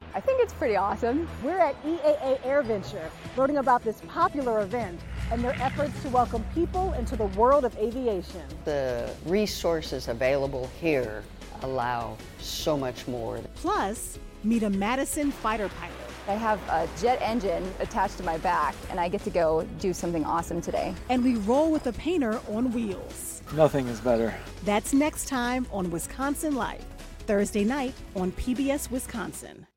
I think it's pretty awesome. We're at EAA AirVenture, learning about this popular event and their efforts to welcome people into the world of aviation. The resources available here allow so much more. Plus, meet a Madison fighter pilot. I have a jet engine attached to my back, and I get to go do something awesome today. And we roll with a painter on wheels. Nothing is better. That's next time on Wisconsin Life, Thursday night on PBS Wisconsin.